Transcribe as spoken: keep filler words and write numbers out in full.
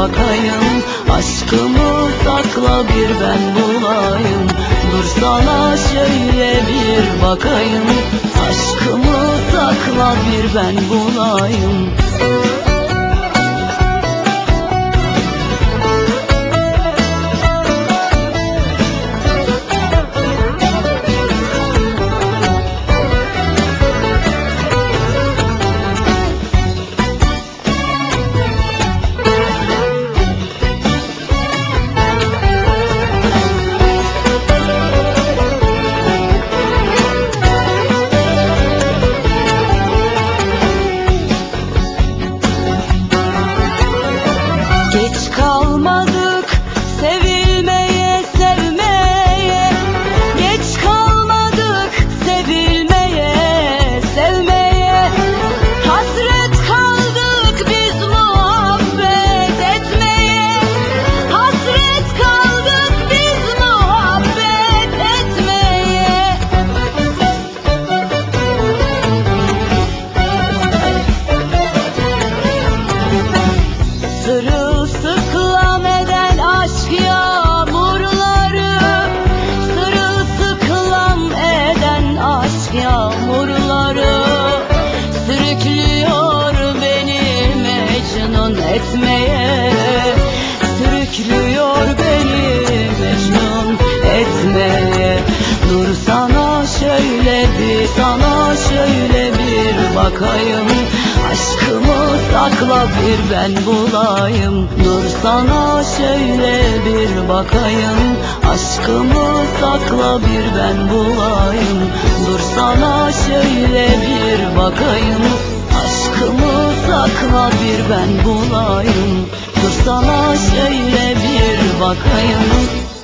bakayım. Aşkımı sakla bir ben bulayım. Dur sana şöyle bir bakayım. Aşkımı sakla bir ben bulayım. Geç kalmadık sevilmeye, sevmeye. Geç kalmadık sevilmeye, sevmeye. Hasret kaldık biz muhabbet etmeye. Hasret kaldık biz muhabbet etmeye. Sırılsıklam eden aşk yağmurları, sırılsıklam eden aşk yağmurları sürüklüyor beni Mecnun etmeye. Sürüklüyor beni Mecnun etmeye. Dur sana şöyle bir, sana şöyle bir bakayım. Aşkımı sakla bir ben bulayım. Dur sana şöyle bir bakayım. Aşkımı sakla bir ben bulayım. Dur sana şöyle bir bakayım. Aşkımı sakla bir ben bulayım. Dur sana şöyle bir bakayım.